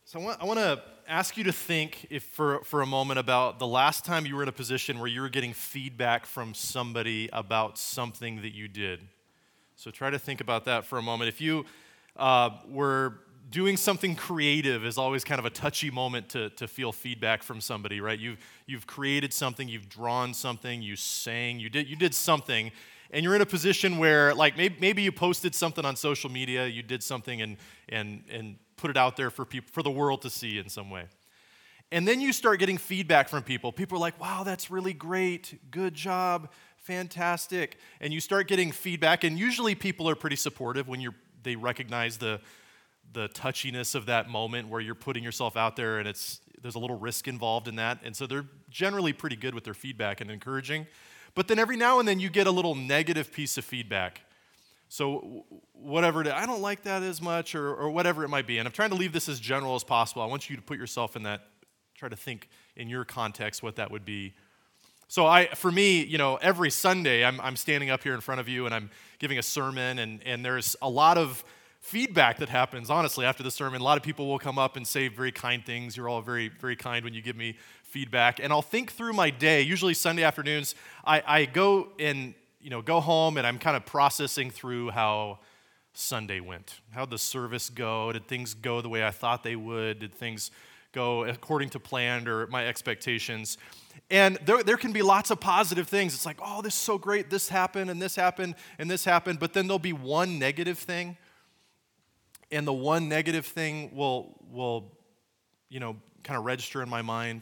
So I want to ask you to think if for a moment about the last time you were in a position where you were getting feedback from somebody about something that you did. So try to think about that for a moment. If you were doing something creative, is always kind of a touchy moment to feel feedback from somebody, right? You've created something, you've drawn something, you sang, you did something, and you're in a position where, like, maybe you posted something on social media, you did something and put it out there for people, for the world to see in some way. And then you start getting feedback from people. People are like, wow, that's really great, good job, fantastic. And you start getting feedback, and usually people are pretty supportive when they recognize the touchiness of that moment where you're putting yourself out there, and there's a little risk involved in that. And so they're generally pretty good with their feedback and encouraging. But then every now and then you get a little negative piece of feedback. So whatever, I don't like that as much, or whatever it might be. And I'm trying to leave this as general as possible. I want you to put yourself in that, try to think in your context what that would be. So for me, every Sunday I'm standing up here in front of you and I'm giving a sermon, and there's a lot of feedback that happens, honestly, after the sermon. A lot of people will come up and say very kind things. You're all very, very kind when you give me feedback. And I'll think through my day. Usually Sunday afternoons, I go home and I'm kind of processing through how Sunday went. How'd the service go? Did things go the way I thought they would? Did things go according to plan or my expectations? And there can be lots of positive things. It's like, oh, this is so great. This happened, and this happened, and this happened. But then there'll be one negative thing. And the one negative thing will kind of register in my mind.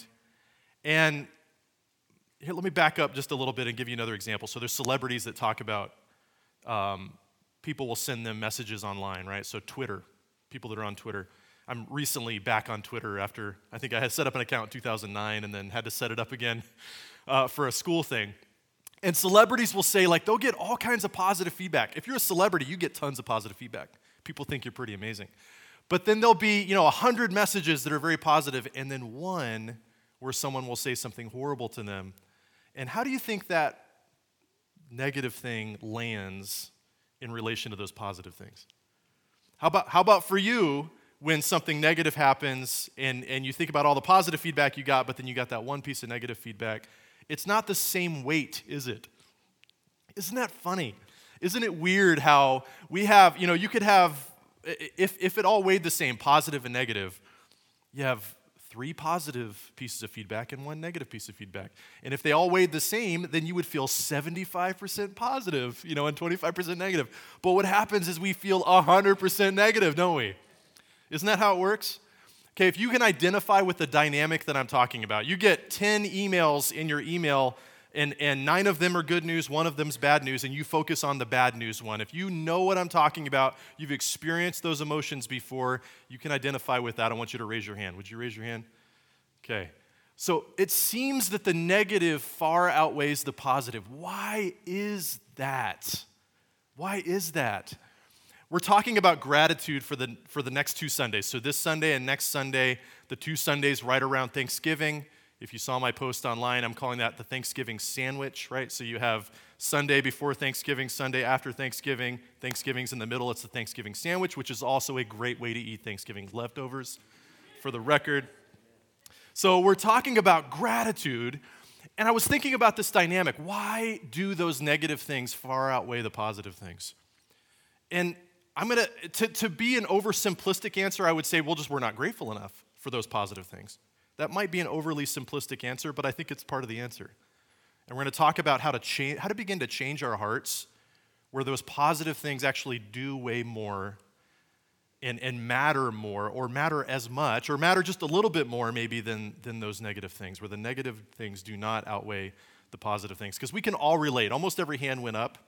And here, let me back up just a little bit and give you another example. So there's celebrities that talk about people will send them messages online, right? So Twitter, people that are on Twitter. I'm recently back on Twitter after I think I had set up an account in 2009 and then had to set it up again for a school thing. And celebrities will say, like, they'll get all kinds of positive feedback. If you're a celebrity, you get tons of positive feedback. People think you're pretty amazing. But then there'll be, 100 messages that are very positive, and then one where someone will say something horrible to them. And how do you think that negative thing lands in relation to those positive things? How about for you, when something negative happens and you think about all the positive feedback you got, but then you got that one piece of negative feedback? It's not the same weight, is it? Isn't that funny? Isn't it weird how we have, you could have, if it all weighed the same, positive and negative, you have 3 positive pieces of feedback and 1 negative piece of feedback. And if they all weighed the same, then you would feel 75% positive, and 25% negative. But what happens is we feel 100% negative, don't we? Isn't that how it works? Okay, if you can identify with the dynamic that I'm talking about, you get 10 emails in your email, and 9 of them are good news, 1 of them's bad news, and you focus on the bad news one. If you know what I'm talking about, you've experienced those emotions before, you can identify with that. I want you to raise your hand. Would you raise your hand? Okay. So it seems that the negative far outweighs the positive. Why is that? Why is that? We're talking about gratitude for the next 2 Sundays. So this Sunday and next Sunday, the 2 Sundays right around Thanksgiving. If you saw my post online, I'm calling that the Thanksgiving sandwich, right? So you have Sunday before Thanksgiving, Sunday after Thanksgiving. Thanksgiving's in the middle. It's the Thanksgiving sandwich, which is also a great way to eat Thanksgiving leftovers, for the record. So we're talking about gratitude, and I was thinking about this dynamic. Why do those negative things far outweigh the positive things? And I'm going to be an oversimplistic answer, I would say, we're not grateful enough for those positive things. That might be an overly simplistic answer, but I think it's part of the answer. And we're going to talk about how to begin to change our hearts where those positive things actually do weigh more and matter more, or matter as much, or matter just a little bit more maybe than those negative things, where the negative things do not outweigh the positive things. Because we can all relate. Almost every hand went up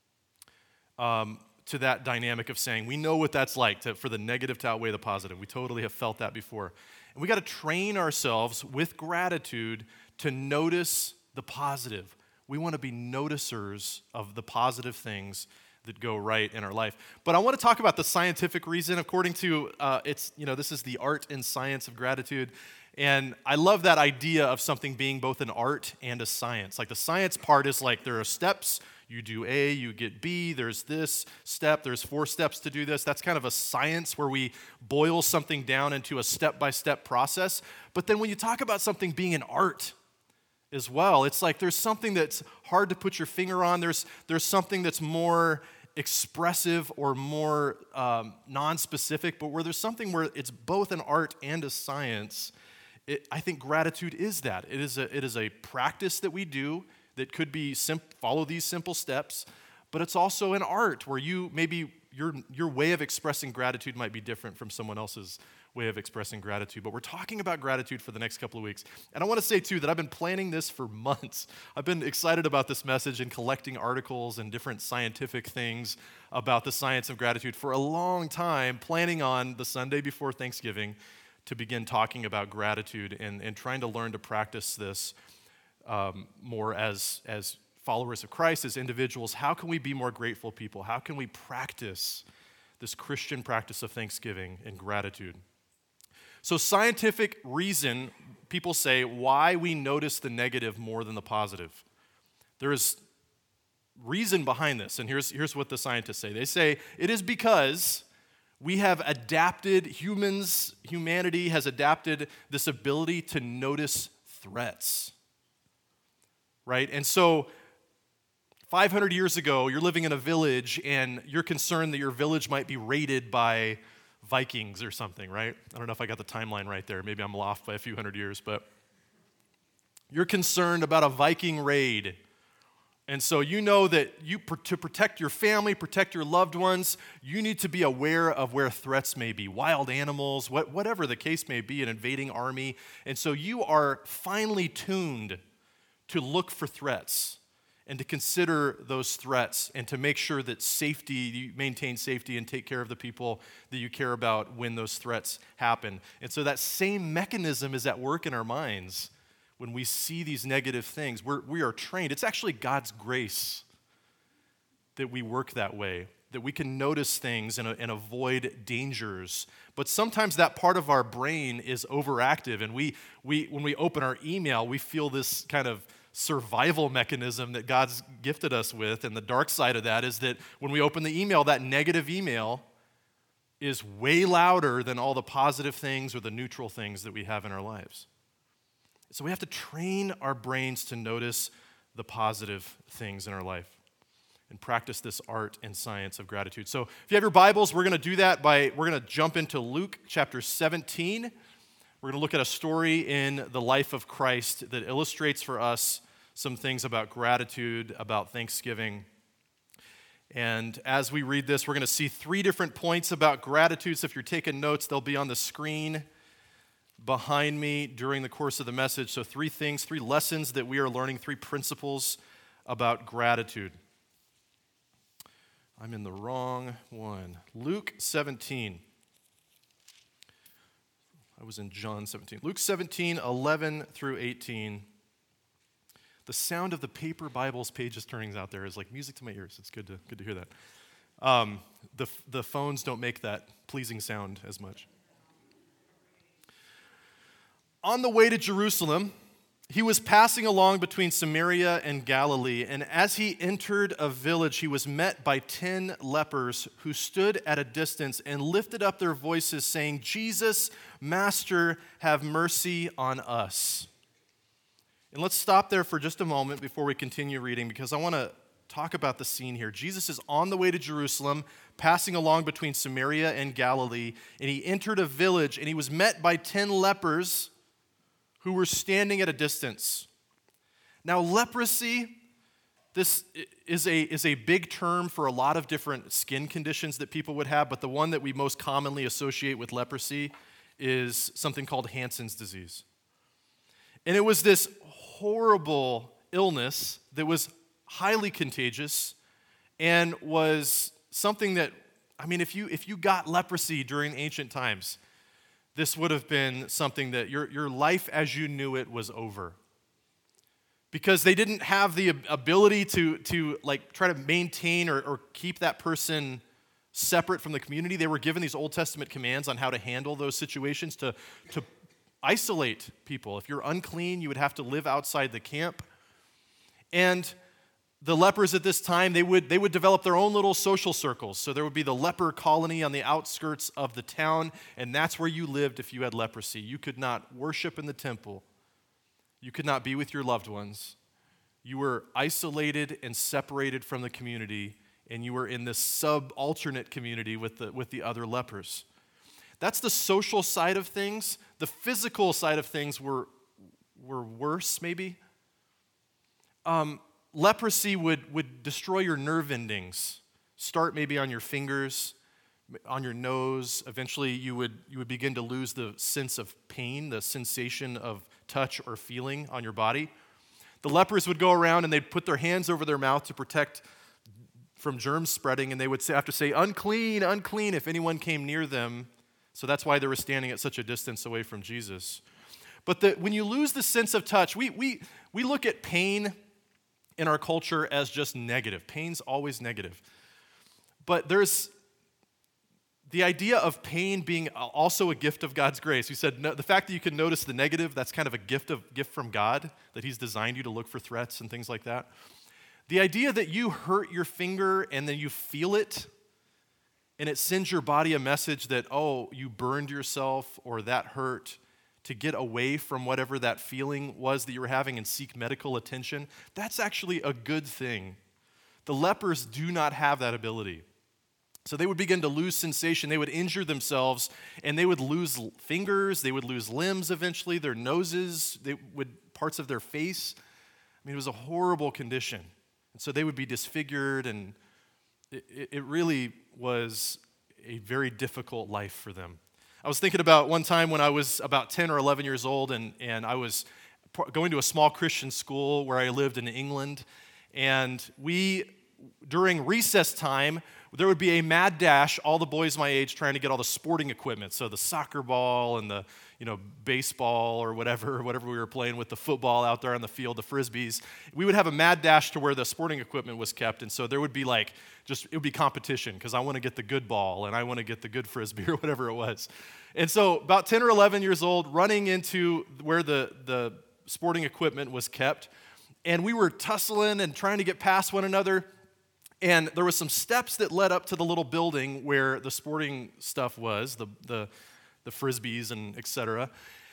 to that dynamic of saying, we know what that's like for the negative to outweigh the positive. We totally have felt that before. And we got to train ourselves with gratitude to notice the positive. We want to be noticers of the positive things that go right in our life. But I want to talk about the scientific reason. According to, this is the art and science of gratitude. And I love that idea of something being both an art and a science. Like the science part is like there are steps. you do A, you get B, there's this step, there's 4 steps to do this. That's kind of a science where we boil something down into a step-by-step process. But then when you talk about something being an art as well, it's like there's something that's hard to put your finger on. There's something that's more expressive or more non-specific, but where there's something where it's both an art and a science, I think gratitude is that. It is a practice that we do that could be follow these simple steps, but it's also an art where maybe your way of expressing gratitude might be different from someone else's way of expressing gratitude. But we're talking about gratitude for the next couple of weeks. And I want to say, too, that I've been planning this for months. I've been excited about this message and collecting articles and different scientific things about the science of gratitude for a long time, planning on the Sunday before Thanksgiving to begin talking about gratitude and trying to learn to practice this more as followers of Christ, as individuals. How can we be more grateful people? How can we practice this Christian practice of thanksgiving and gratitude? So scientific reason, people say, why we notice the negative more than the positive. There is reason behind this, and here's what the scientists say. They say it is because we have adapted, humanity has adapted this ability to notice threats, right? And so 500 years ago, you're living in a village, and you're concerned that your village might be raided by Vikings or something, right? I don't know if I got the timeline right there. Maybe I'm off by a few hundred years, but you're concerned about a Viking raid. And so you know that to protect your family, protect your loved ones, you need to be aware of where threats may be, wild animals, whatever the case may be, an invading army. And so you are finely tuned to look for threats and to consider those threats and to make sure that you maintain safety and take care of the people that you care about when those threats happen. And so that same mechanism is at work in our minds when we see these negative things. We are trained. It's actually God's grace that we work that way, that we can notice things and avoid dangers. But sometimes that part of our brain is overactive, and when we open our email, we feel this kind of survival mechanism that God's gifted us with. And the dark side of that is that when we open the email, that negative email is way louder than all the positive things or the neutral things that we have in our lives. So we have to train our brains to notice the positive things in our life and practice this art and science of gratitude. So if you have your Bibles, we're going to do that we're going to jump into Luke chapter 17. We're going to look at a story in the life of Christ that illustrates for us some things about gratitude, about thanksgiving. And as we read this, we're going to see 3 different points about gratitude. So if you're taking notes, they'll be on the screen behind me during the course of the message. So 3 things, 3 lessons that we are learning, 3 principles about gratitude. I'm in the wrong one. Luke 17. I was in John 17. Luke 17, 11 through 18. The sound of the paper Bibles pages turning out there is like music to my ears. It's good to hear that. The phones don't make that pleasing sound as much. On the way to Jerusalem, he was passing along between Samaria and Galilee, and as he entered a village, he was met by 10 lepers who stood at a distance and lifted up their voices, saying, "Jesus, Master, have mercy on us." And let's stop there for just a moment before we continue reading, because I want to talk about the scene here. Jesus is on the way to Jerusalem, passing along between Samaria and Galilee, and he entered a village, and he was met by 10 lepers who were standing at a distance. Now, leprosy, this is a big term for a lot of different skin conditions that people would have, but the one that we most commonly associate with leprosy is something called Hansen's disease. And it was this horrible illness that was highly contagious and was something that, if you got leprosy during ancient times, this would have been something that your life as you knew it was over. Because they didn't have the ability to try to maintain or keep that person separate from the community. They were given these Old Testament commands on how to handle those situations, to isolate people. If you're unclean, you would have to live outside the camp. And the lepers at this time, they would develop their own little social circles. So there would be the leper colony on the outskirts of the town, and that's where you lived if you had leprosy. You could not worship in the temple. You could not be with your loved ones. You were isolated and separated from the community, and you were in this subalternate community with the other lepers. That's the social side of things. The physical side of things were worse, maybe. Leprosy would destroy your nerve endings. Start maybe on your fingers, on your nose. Eventually, you would begin to lose the sense of pain, the sensation of touch or feeling on your body. The lepers would go around and they'd put their hands over their mouth to protect from germs spreading, and they would have to say, "Unclean, unclean," if anyone came near them. So that's why they were standing at such a distance away from Jesus. But when you lose the sense of touch, we look at pain in our culture as just negative. Pain's always negative. But there's the idea of pain being also a gift of God's grace. You said no, the fact that you can notice the negative, that's kind of a gift from God, that He's designed you to look for threats and things like that. The idea that you hurt your finger and then you feel it, and it sends your body a message that, oh, you burned yourself or that hurt, to get away from whatever that feeling was that you were having and seek medical attention, that's actually a good thing. The lepers do not have that ability. So they would begin to lose sensation. They would injure themselves, and they would lose fingers. They would lose limbs eventually, their noses, parts of their face. I mean, it was a horrible condition. And so they would be disfigured, and it really was a very difficult life for them. I was thinking about one time when I was about 10 or 11 years old, and I was going to a small Christian school where I lived in England, and during recess time, there would be a mad dash, all the boys my age trying to get all the sporting equipment, so the soccer ball and the baseball or whatever we were playing with, the football out there on the field, the frisbees. We would have a mad dash to where the sporting equipment was kept, and so there would be it would be competition because I want to get the good ball and I want to get the good frisbee or whatever it was. And so about 10 or 11 years old, running into where the sporting equipment was kept, and we were tussling and trying to get past one another. And there was some steps that led up to the little building where the sporting stuff was, the frisbees and et cetera.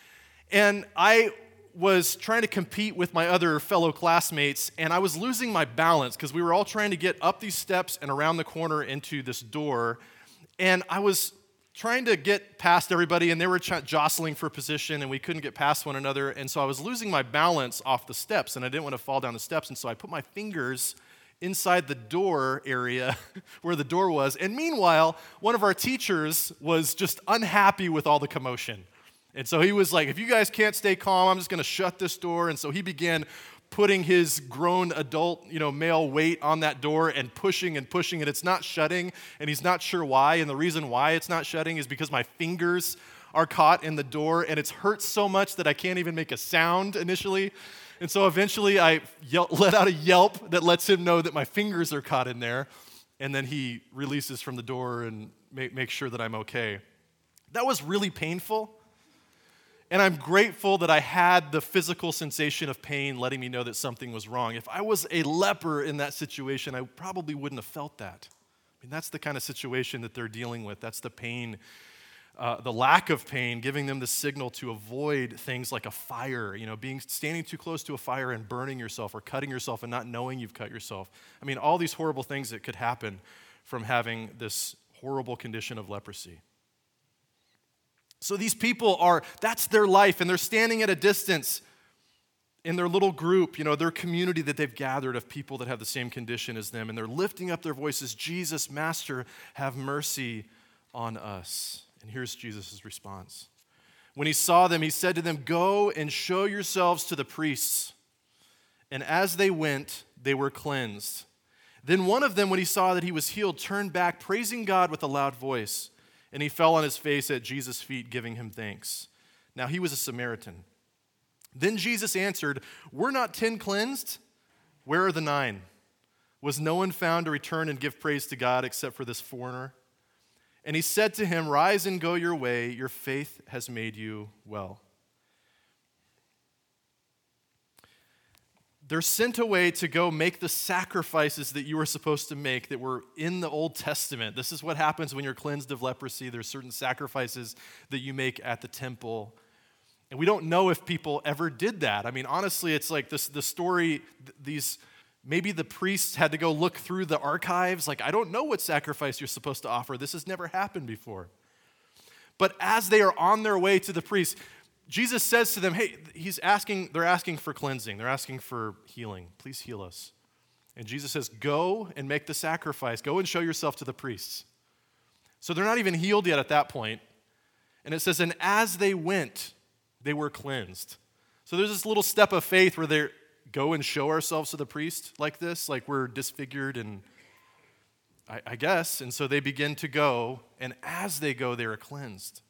And I was trying to compete with my other fellow classmates, and I was losing my balance because we were all trying to get up these steps and around the corner into this door. And I was trying to get past everybody, and they were jostling for position, and we couldn't get past one another. And so I was losing my balance off the steps, and I didn't want to fall down the steps. And so I put my fingers inside the door area where the door was. And meanwhile, one of our teachers was just unhappy with all the commotion. And so he was like, if you guys can't stay calm, I'm just going to shut this door. And so he began putting his grown adult, male weight on that door and pushing, and it's not shutting, and he's not sure why. And the reason why it's not shutting is because my fingers are caught in the door, and it's hurt so much that I can't even make a sound initially. And so eventually I let out a yelp that lets him know that my fingers are caught in there, and then he releases from the door and makes sure that I'm okay. That was really painful, and I'm grateful that I had the physical sensation of pain letting me know that something was wrong. If I was a leper in that situation, I probably wouldn't have felt that. I mean, that's the kind of situation that they're dealing with. That's the pain. The lack of pain, giving them the signal to avoid things like a fire, standing too close to a fire and burning yourself, or cutting yourself and not knowing you've cut yourself. I mean, all these horrible things that could happen from having this horrible condition of leprosy. So these people that's their life, and they're standing at a distance in their little group, their community that they've gathered of people that have the same condition as them, and they're lifting up their voices, "Jesus, Master, have mercy on us." And here's Jesus' response. When he saw them, he said to them, "Go and show yourselves to the priests." And as they went, they were cleansed. Then one of them, when he saw that he was healed, turned back, praising God with a loud voice. And he fell on his face at Jesus' feet, giving him thanks. Now he was a Samaritan. Then Jesus answered, "Were not 10 cleansed? Where are the 9? Was no one found to return and give praise to God except for this foreigner?" And he said to him, "Rise and go your way. Your faith has made you well." they're sent away to go make the sacrifices that you were supposed to make that were in the Old Testament. This is what happens when you're cleansed of leprosy. There's certain sacrifices that you make at the temple. And we don't know if people ever did that. I mean, honestly, it's like the story, maybe the priests had to go look through the archives. Like, I don't know what sacrifice you're supposed to offer. This has never happened before. But as they are on their way to the priest, Jesus says to them, hey, they're asking for cleansing. They're asking for healing. Please heal us. And Jesus says, go and make the sacrifice. Go and show yourself to the priests. So they're not even healed yet at that point. And it says, and as they went, they were cleansed. So there's this little step of faith where they go and show ourselves to the priest like this, like we're disfigured and I guess. And so they begin to go, and as they go, they are cleansed.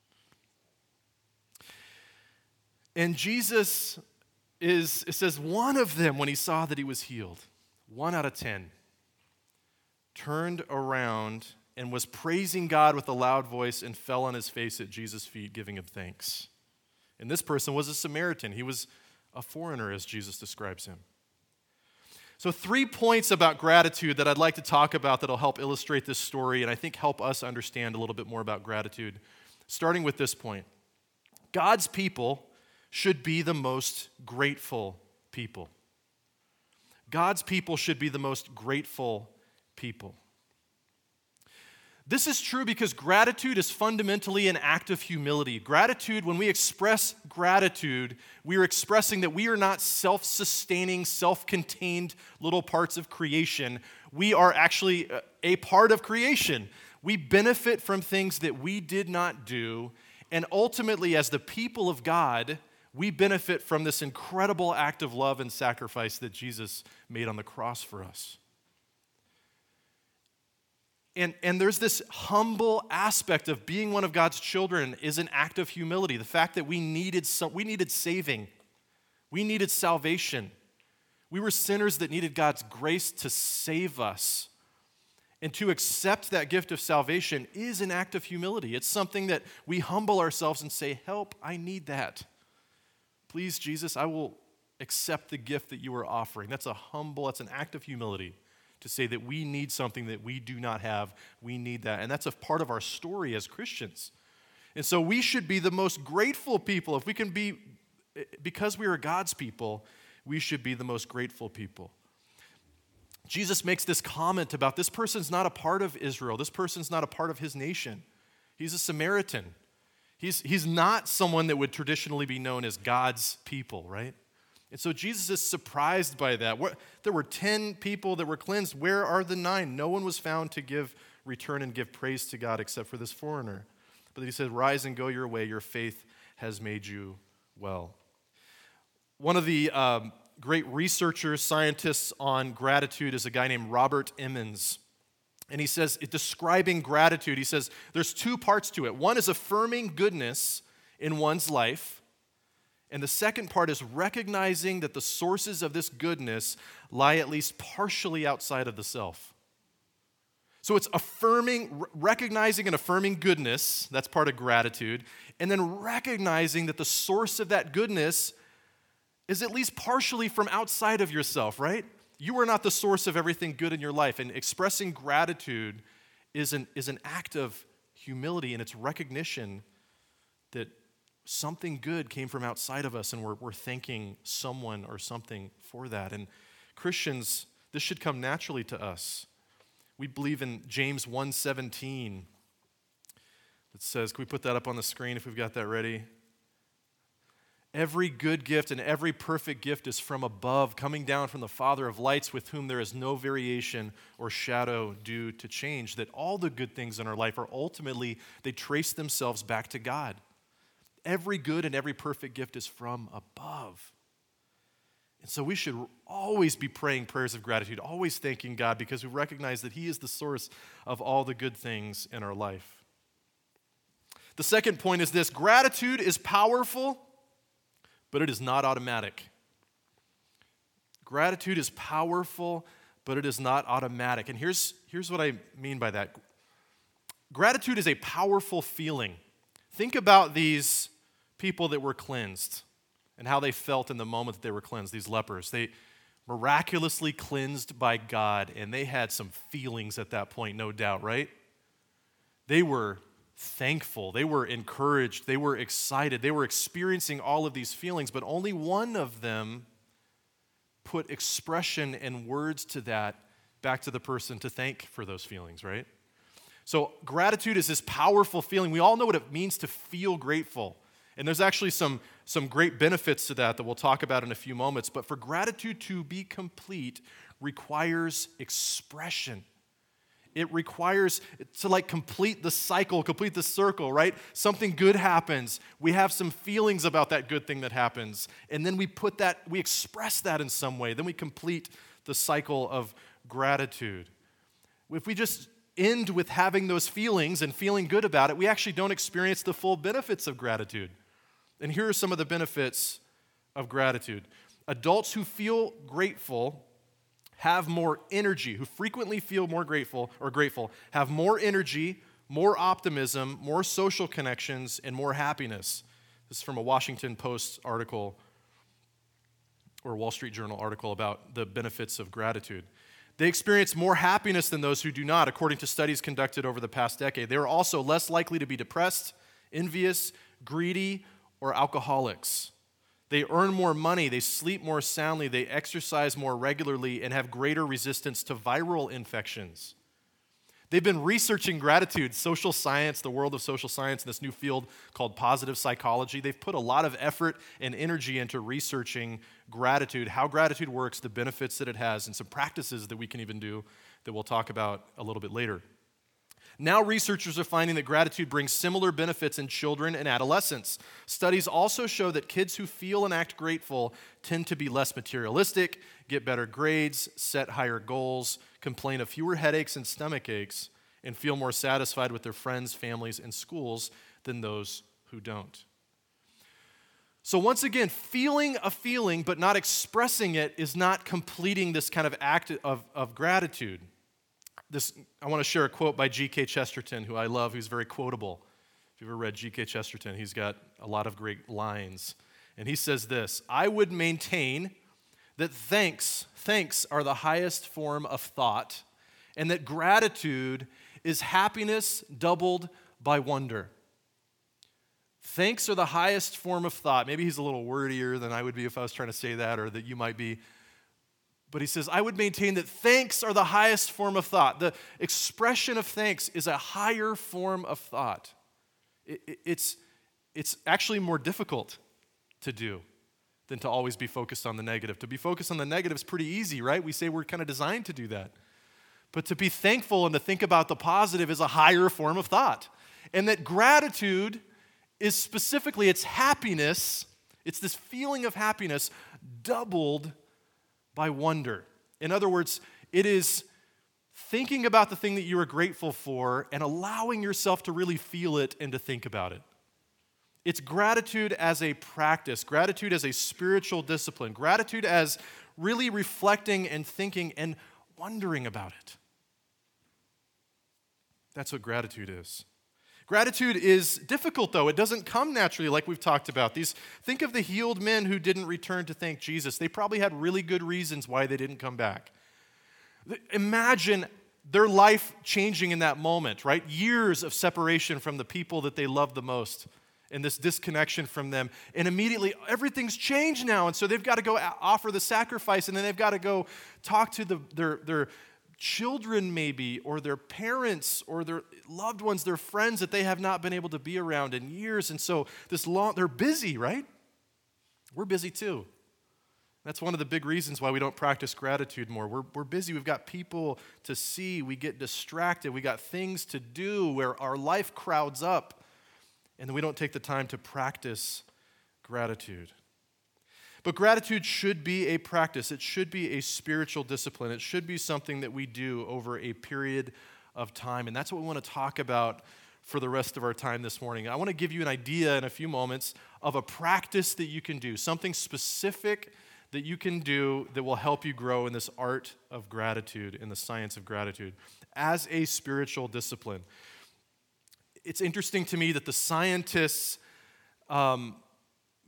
And Jesus it says one of them, when he saw that he was healed, 1 out of 10, turned around and was praising God with a loud voice and fell on his face at Jesus' feet, giving him thanks. And this person was a Samaritan. He was a foreigner, as Jesus describes him. So 3 points about gratitude that I'd like to talk about that'll help illustrate this story and I think help us understand a little bit more about gratitude. Starting with this point. God's people should be the most grateful people. God's people should be the most grateful people. This is true because gratitude is fundamentally an act of humility. Gratitude, when we express gratitude, we are expressing that we are not self-sustaining, self-contained little parts of creation. We are actually a part of creation. We benefit from things that we did not do, and ultimately, as the people of God, we benefit from this incredible act of love and sacrifice that Jesus made on the cross for us. And there's this humble aspect of being one of God's children is an act of humility. The fact that we needed saving. We needed salvation. We were sinners that needed God's grace to save us. And to accept that gift of salvation is an act of humility. It's something that we humble ourselves and say, help, I need that. Please, Jesus, I will accept the gift that you are offering. That's an act of humility. To say that we need something that we do not have, we need that. And that's a part of our story as Christians. And so we should be the most grateful people. If we can be, because we are God's people, we should be the most grateful people. Jesus makes this comment about this person's not a part of Israel. This person's not a part of his nation. He's a Samaritan. He's not someone that would traditionally be known as God's people, right? And so Jesus is surprised by that. There were 10 people that were cleansed. Where are the 9? No one was found to return and give praise to God except for this foreigner. But he said, rise and go your way. Your faith has made you well. One of the great researchers, scientists on gratitude is a guy named Robert Emmons. And he says, describing gratitude, he says, there's 2 parts to it. One is affirming goodness in one's life. And the second part is recognizing that the sources of this goodness lie at least partially outside of the self. So it's recognizing and affirming goodness, that's part of gratitude, and then recognizing that the source of that goodness is at least partially from outside of yourself, right? You are not the source of everything good in your life, and expressing gratitude is an act of humility, and it's recognition that something good came from outside of us, and we're thanking someone or something for that. And Christians, this should come naturally to us. We believe in James 1:17 that says, can we put that up on the screen if we've got that ready? Every good gift and every perfect gift is from above, coming down from the Father of lights, with whom there is no variation or shadow due to change. That all the good things in our life are ultimately, they trace themselves back to God. Every good and every perfect gift is from above. And so we should always be praying prayers of gratitude, always thanking God, because we recognize that He is the source of all the good things in our life. The second point is this: gratitude is powerful, but it is not automatic. Gratitude is powerful, but it is not automatic. And here's what I mean by that. Gratitude is a powerful feeling. Think about these people that were cleansed and how they felt in the moment that they were cleansed, these lepers. miraculously cleansed by God, and they had some feelings at that point, no doubt, right? They were thankful, they were encouraged, they were excited, they were experiencing all of these feelings, but only one of them put expression and words to that back to the person to thank for those feelings, right? So gratitude is this powerful feeling. We all know what it means to feel grateful. And there's actually some great benefits to that we'll talk about in a few moments. But for gratitude to be complete requires expression. It requires to complete the cycle, complete the circle, right? Something good happens. We have some feelings about that good thing that happens. And then we express that in some way. Then we complete the cycle of gratitude. If we just end with having those feelings and feeling good about it, we actually don't experience the full benefits of gratitude. And here are some of the benefits of gratitude. Adults who feel grateful have more energy, who frequently feel more grateful, have more energy, more optimism, more social connections, and more happiness. This is from a Washington Post article or Wall Street Journal article about the benefits of gratitude. They experience more happiness than those who do not, according to studies conducted over the past decade. They are also less likely to be depressed, envious, greedy, or alcoholics. They earn more money, they sleep more soundly, they exercise more regularly, and have greater resistance to viral infections. They've been researching gratitude, social science, the world of social science, in this new field called positive psychology. They've put a lot of effort and energy into researching gratitude, how gratitude works, the benefits that it has, and some practices that we can even do that we'll talk about a little bit later. Now researchers are finding that gratitude brings similar benefits in children and adolescents. Studies also show that kids who feel and act grateful tend to be less materialistic, get better grades, set higher goals, complain of fewer headaches and stomach aches, and feel more satisfied with their friends, families, and schools than those who don't. So once again, feeling a feeling but not expressing it is not completing this kind of act of gratitude. I want to share a quote by G.K. Chesterton, who I love, who's very quotable. If you've ever read G.K. Chesterton, he's got a lot of great lines. And he says this: "I would maintain that thanks are the highest form of thought, and that gratitude is happiness doubled by wonder." Thanks are the highest form of thought. Maybe he's a little wordier than I would be if I was trying to say that, or that you might be. But he says, I would maintain that thanks are the highest form of thought. The expression of thanks is a higher form of thought. It's actually more difficult to do than to always be focused on the negative. To be focused on the negative is pretty easy, right? We say we're kind of designed to do that. But to be thankful and to think about the positive is a higher form of thought. And that gratitude is specifically, it's happiness, it's this feeling of happiness doubled by wonder. In other words, it is thinking about the thing that you are grateful for and allowing yourself to really feel it and to think about it. It's gratitude as a practice, gratitude as a spiritual discipline, gratitude as really reflecting and thinking and wondering about it. That's what gratitude is. Gratitude is difficult, though. It doesn't come naturally like we've talked about. Think of the healed men who didn't return to thank Jesus. They probably had really good reasons why they didn't come back. Imagine their life changing in that moment, right? Years of separation from the people that they loved the most and this disconnection from them. And immediately, everything's changed now. And so they've got to go offer the sacrifice, and then they've got to go talk to their children maybe, or their parents, or their loved ones, their friends that they have not been able to be around in years. And so they're busy, right? We're busy too. That's one of the big reasons why we don't practice gratitude more. We're busy. We've got people to see. We get distracted. We got things to do where our life crowds up, and then we don't take the time to practice gratitude. But gratitude should be a practice. It should be a spiritual discipline. It should be something that we do over a period of time. And that's what we want to talk about for the rest of our time this morning. I want to give you an idea in a few moments of a practice that you can do, something specific that you can do that will help you grow in this art of gratitude, in the science of gratitude, as a spiritual discipline. It's interesting to me that the scientists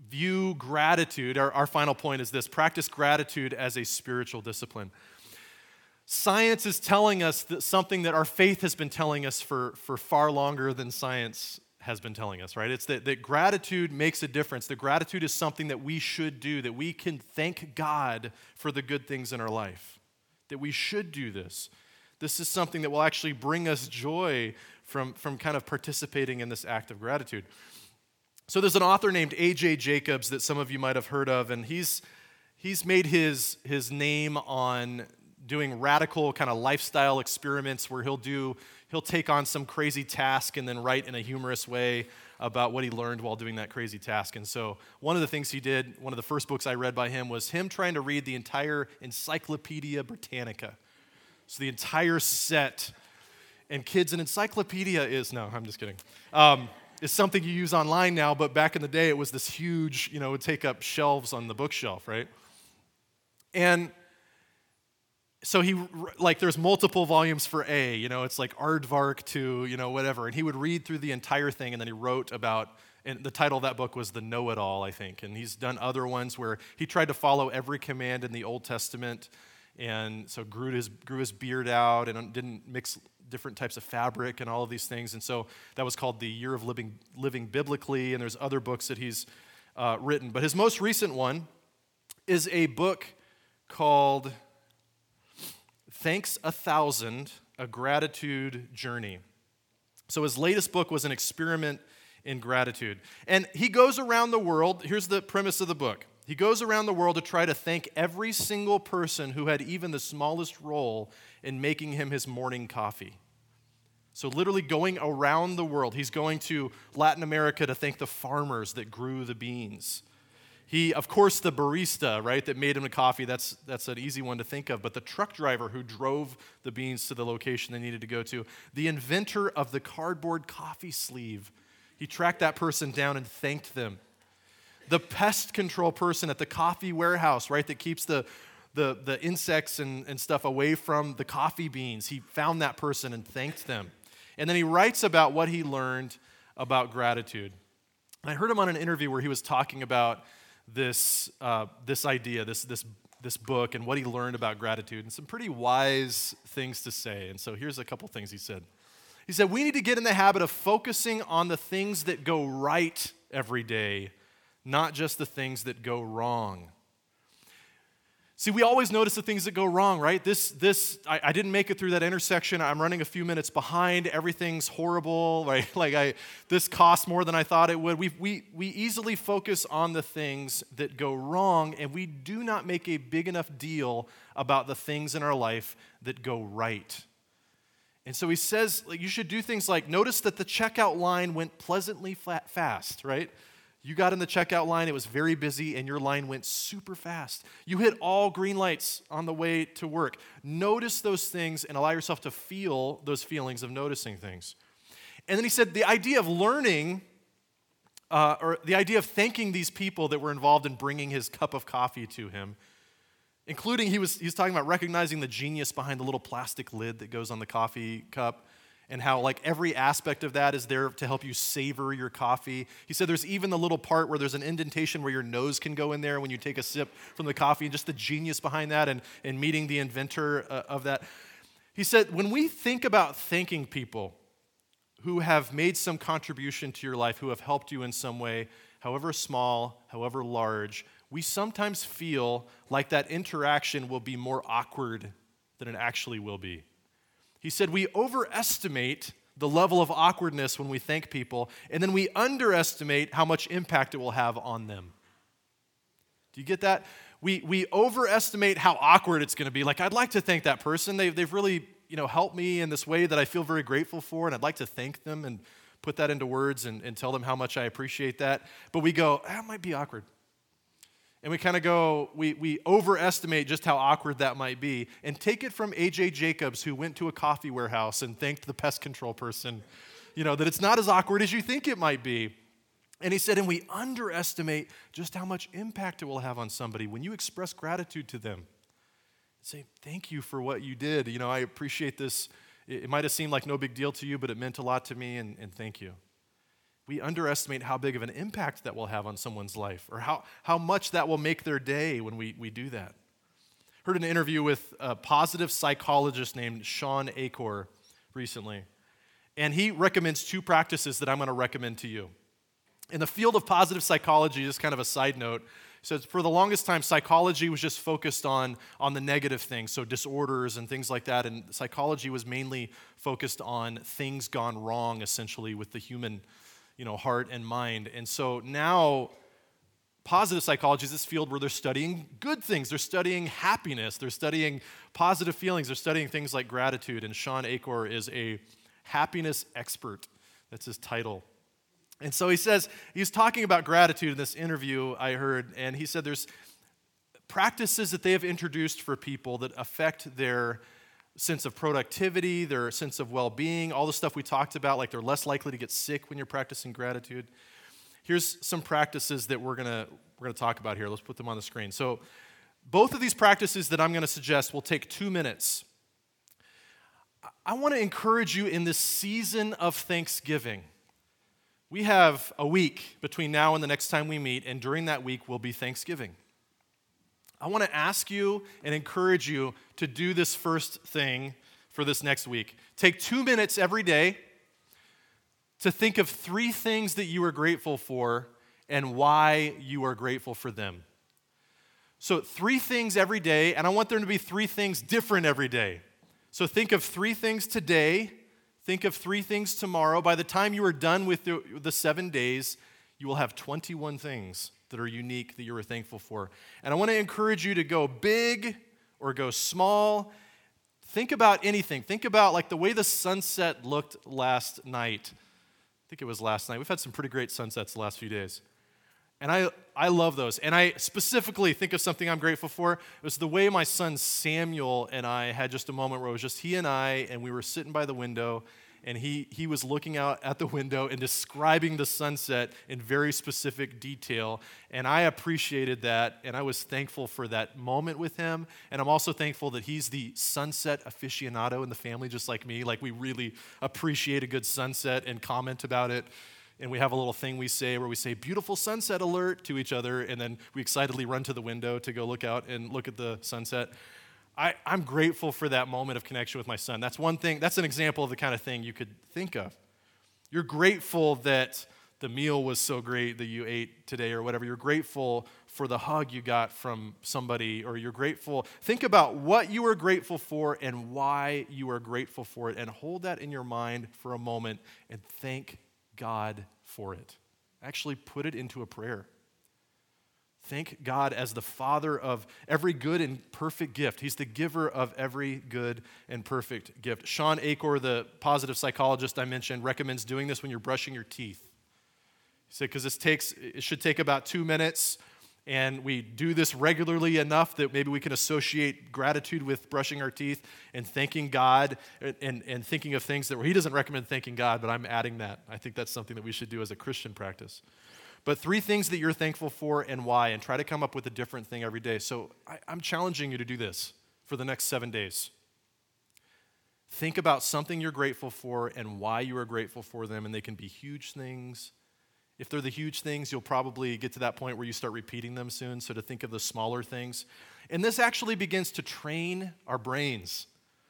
view gratitude, our final point is this: practice gratitude as a spiritual discipline. Science is telling us that something that our faith has been telling us for far longer than science has been telling us, right? It's that gratitude makes a difference. That gratitude is something that we should do, that we can thank God for the good things in our life, that we should do this. This is something that will actually bring us joy from kind of participating in this act of gratitude. So there's an author named A.J. Jacobs that some of you might have heard of, and he's made his name on doing radical kind of lifestyle experiments where he'll take on some crazy task and then write in a humorous way about what he learned while doing that crazy task. And so one of the things he did, one of the first books I read by him, was him trying to read the entire Encyclopedia Britannica. So the entire set. And kids, an encyclopedia I'm just kidding. It's something you use online now, but back in the day it was this huge, it would take up shelves on the bookshelf, right? And so there's multiple volumes for A, it's like Aardvark to, whatever. And he would read through the entire thing, and then he wrote about, and the title of that book was The Know-It-All, I think. And he's done other ones where he tried to follow every command in the Old Testament, and so grew his beard out and didn't mix different types of fabric and all of these things. And so that was called The Year of Living Biblically, and there's other books that he's written. But his most recent one is a book called Thanks 1,000, A Gratitude Journey. So his latest book was an experiment in gratitude. And he goes around the world. Here's the premise of the book. He goes around the world to try to thank every single person who had even the smallest role in making him his morning coffee. So literally going around the world. He's going to Latin America to thank the farmers that grew the beans. Of course, the barista, right, that made him the coffee, that's an easy one to think of, but the truck driver who drove the beans to the location they needed to go to, the inventor of the cardboard coffee sleeve, he tracked that person down and thanked them. The pest control person at the coffee warehouse, right, that keeps the insects and stuff away from the coffee beans, he found that person and thanked them. And then he writes about what he learned about gratitude. And I heard him on an interview where he was talking about this idea, this book, and what he learned about gratitude, and some pretty wise things to say. And so here's a couple things he said. He said, we need to get in the habit of focusing on the things that go right every day, not just the things that go wrong. See, we always notice the things that go wrong, right? I didn't make it through that intersection. I'm running a few minutes behind. Everything's horrible, right? This cost more than I thought it would. We easily focus on the things that go wrong, and we do not make a big enough deal about the things in our life that go right. And so he says you should do things like notice that the checkout line went pleasantly fast, right? You got in the checkout line, it was very busy, and your line went super fast. You hit all green lights on the way to work. Notice those things and allow yourself to feel those feelings of noticing things. And then he said the idea of learning, or the idea of thanking these people that were involved in bringing his cup of coffee to him, including he was talking about recognizing the genius behind the little plastic lid that goes on the coffee cup, and how every aspect of that is there to help you savor your coffee. He said there's even the little part where there's an indentation where your nose can go in there when you take a sip from the coffee, and just the genius behind that and meeting the inventor of that. He said when we think about thanking people who have made some contribution to your life, who have helped you in some way, however small, however large, we sometimes feel like that interaction will be more awkward than it actually will be. He said we overestimate the level of awkwardness when we thank people, and then we underestimate how much impact it will have on them. Do you get that? We overestimate how awkward it's going to be. I'd like to thank that person. They've really helped me in this way that I feel very grateful for, and I'd like to thank them and put that into words and tell them how much I appreciate that. But we go, that might be awkward. And we kind of go, we overestimate just how awkward that might be. And take it from A.J. Jacobs, who went to a coffee warehouse and thanked the pest control person, that it's not as awkward as you think it might be. And he said, and we underestimate just how much impact it will have on somebody when you express gratitude to them. Say, thank you for what you did. I appreciate this. It might have seemed like no big deal to you, but it meant a lot to me, and thank you. we underestimate how big of an impact that will have on someone's life, or how much that will make their day when we do that. Heard an interview with a positive psychologist named Sean Achor recently, and he recommends two practices that I'm going to recommend to you. In the field of positive psychology, just kind of a side note, so for the longest time, psychology was just focused on the negative things, so disorders and things like that, and psychology was mainly focused on things gone wrong, essentially, with the human, heart and mind. And so now, positive psychology is this field where they're studying good things. They're studying happiness. They're studying positive feelings. They're studying things like gratitude. And Sean Achor is a happiness expert. That's his title. And so he's talking about gratitude in this interview I heard, and he said there's practices that they have introduced for people that affect their sense of productivity, their sense of well-being, all the stuff we talked about, like they're less likely to get sick when you're practicing gratitude. Here's some practices that we're gonna talk about here. Let's put them on the screen. So both of these practices that I'm going to suggest will take 2 minutes. I want to encourage you in this season of Thanksgiving. We have a week between now and the next time we meet, and during that week will be Thanksgiving. I want to ask you and encourage you to do this first thing for this next week. Take 2 minutes every day to think of 3 things that you are grateful for and why you are grateful for them. So 3 things every day, and I want there to be 3 things different every day. So think of 3 things today. Think of 3 things tomorrow. By the time you are done with the 7 days, you will have 21 things that are unique that you are thankful for. And I want to encourage you to go big or go small. Think about anything. Think about like the way the sunset looked last night. I think it was last night. We've had some pretty great sunsets the last few days. And I love those. And I specifically think of something I'm grateful for. It was the way my son Samuel and I had just a moment where it was just he and I, and we were sitting by the window, and he was looking out at the window and describing the sunset in very specific detail. And I appreciated that, and I was thankful for that moment with him. And I'm also thankful that he's the sunset aficionado in the family, just like me. Like, we really appreciate a good sunset and comment about it. And we have a little thing we say where we say, beautiful sunset alert to each other, and then we excitedly run to the window to go look out and look at the sunset. I'm grateful for that moment of connection with my son. That's one thing, that's an example of the kind of thing you could think of. You're grateful that the meal was so great that you ate today or whatever. You're grateful for the hug you got from somebody, or you're grateful. Think about what you are grateful for and why you are grateful for it, and hold that in your mind for a moment and thank God for it. Actually put it into a prayer. Thank God as the Father of every good and perfect gift. He's the giver of every good and perfect gift. Sean Achor, the positive psychologist I mentioned, recommends doing this when you're brushing your teeth. He said because it should take about 2 minutes, and we do this regularly enough that maybe we can associate gratitude with brushing our teeth and thanking God and thinking of things that he doesn't recommend thanking God, but I'm adding that. I think that's something that we should do as a Christian practice. But 3 things that you're thankful for and why, and try to come up with a different thing every day. So I'm challenging you to do this for the next 7 days. Think about something you're grateful for and why you are grateful for them, and they can be huge things. If they're the huge things, you'll probably get to that point where you start repeating them soon, so to think of the smaller things. And this actually begins to train our brains.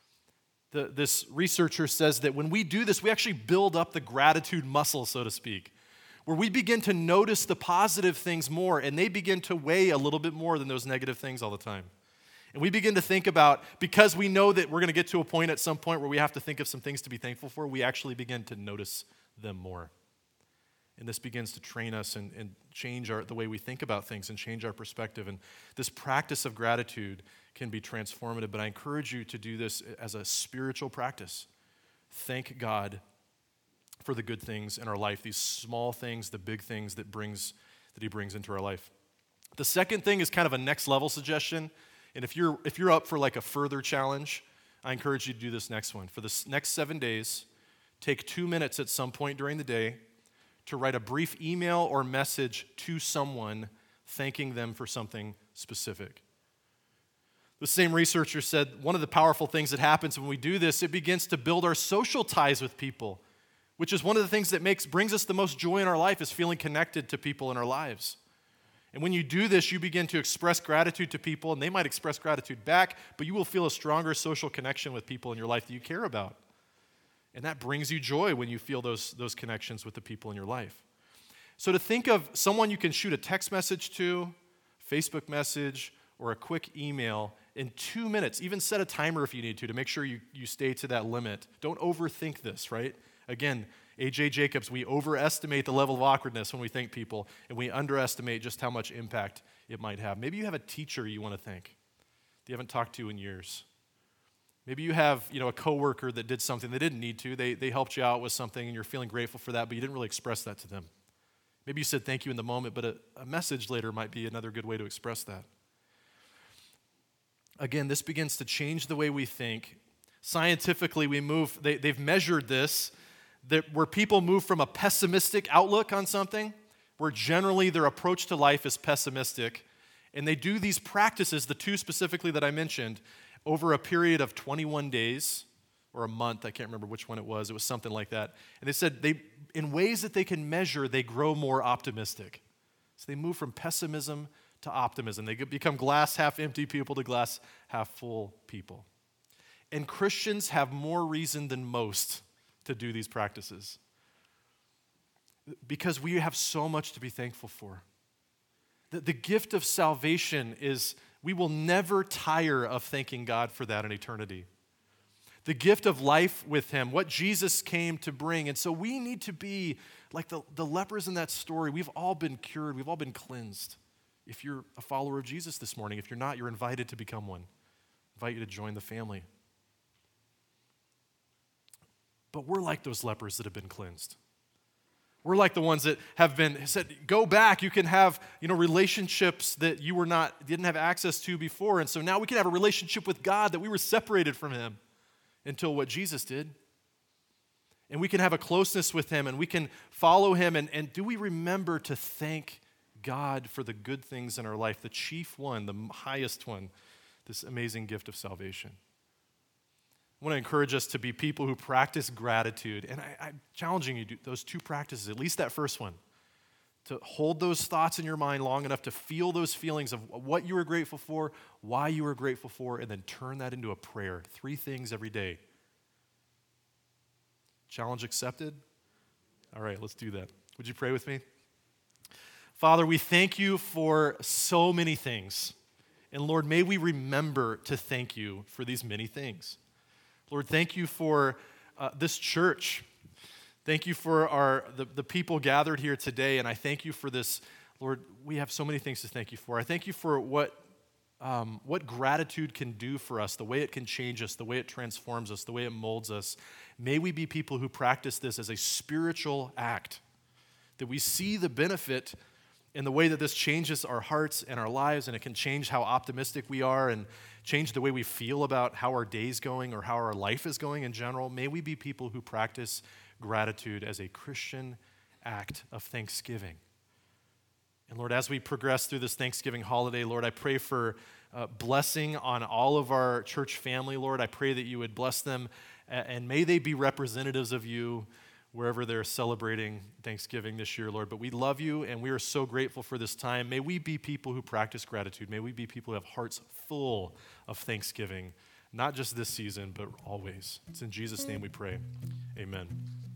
This researcher says that when we do this, we actually build up the gratitude muscle, so to speak, where we begin to notice the positive things more, and they begin to weigh a little bit more than those negative things all the time. And we begin to think about, because we know that we're going to get to a point at some point where we have to think of some things to be thankful for, we actually begin to notice them more. And this begins to train us and change the way we think about things and change our perspective. And this practice of gratitude can be transformative, but I encourage you to do this as a spiritual practice. Thank God for the good things in our life, these small things, the big things that he brings into our life. The second thing is kind of a next level suggestion. And if you're up for like a further challenge, I encourage you to do this next one. For the next 7 days, take 2 minutes at some point during the day to write a brief email or message to someone thanking them for something specific. The same researcher said one of the powerful things that happens when we do this, it begins to build our social ties with people. which is one of the things that brings us the most joy in our life, is feeling connected to people in our lives. And when you do this, you begin to express gratitude to people, and they might express gratitude back, but you will feel a stronger social connection with people in your life that you care about. And that brings you joy when you feel those connections with the people in your life. So to think of someone you can shoot a text message to, Facebook message, or a quick email in 2 minutes, even set a timer if you need to make sure you stay to that limit. Don't overthink this, right? Again, A.J. Jacobs, we overestimate the level of awkwardness when we thank people, and we underestimate just how much impact it might have. Maybe you have a teacher you want to thank that you haven't talked to in years. Maybe you have a coworker that did something they didn't need to. They helped you out with something, and you're feeling grateful for that, but you didn't really express that to them. Maybe you said thank you in the moment, but a message later might be another good way to express that. Again, this begins to change the way we think. Scientifically, they've measured this, where people move from a pessimistic outlook on something, where generally their approach to life is pessimistic, and they do these practices, the two specifically that I mentioned, over a period of 21 days or a month. I can't remember which one it was. It was something like that. And they said in ways that they can measure, they grow more optimistic. So they move from pessimism to optimism. They become glass half empty people to glass half full people. And Christians have more reason than most to do these practices, because we have so much to be thankful for. The gift of salvation is we will never tire of thanking God for that in eternity. The gift of life with Him, what Jesus came to bring. And so we need to be like the lepers in that story. We've all been cured. We've all been cleansed. If you're a follower of Jesus this morning, if you're not, you're invited to become one. I invite you to join the family. But we're like those lepers that have been cleansed. We're like the ones that have been said, go back. You can have, relationships that you didn't have access to before. And so now we can have a relationship with God that we were separated from Him until what Jesus did. And we can have a closeness with Him, and we can follow Him. And do we remember to thank God for the good things in our life, the chief one, the highest one, this amazing gift of salvation? I want to encourage us to be people who practice gratitude. And I'm challenging you to do those two practices, at least that first one, to hold those thoughts in your mind long enough to feel those feelings of what you were grateful for, why you were grateful for, and then turn that into a prayer. 3 things every day. Challenge accepted? All right, let's do that. Would you pray with me? Father, we thank you for so many things. And Lord, may we remember to thank you for these many things. Lord, thank you for this church. Thank you for the people gathered here today, and I thank you for this. Lord, we have so many things to thank you for. I thank you for what gratitude can do for us, the way it can change us, the way it transforms us, the way it molds us. May we be people who practice this as a spiritual act, that we see the benefit in the way that this changes our hearts and our lives, and it can change how optimistic we are and change the way we feel about how our day's going or how our life is going in general. May we be people who practice gratitude as a Christian act of thanksgiving. And Lord, as we progress through this Thanksgiving holiday, Lord, I pray for blessing on all of our church family, Lord. I pray that you would bless them, and may they be representatives of you wherever they're celebrating Thanksgiving this year, Lord. But we love you, and we are so grateful for this time. May we be people who practice gratitude. May we be people who have hearts full of thanksgiving, not just this season, but always. It's in Jesus' name we pray. Amen.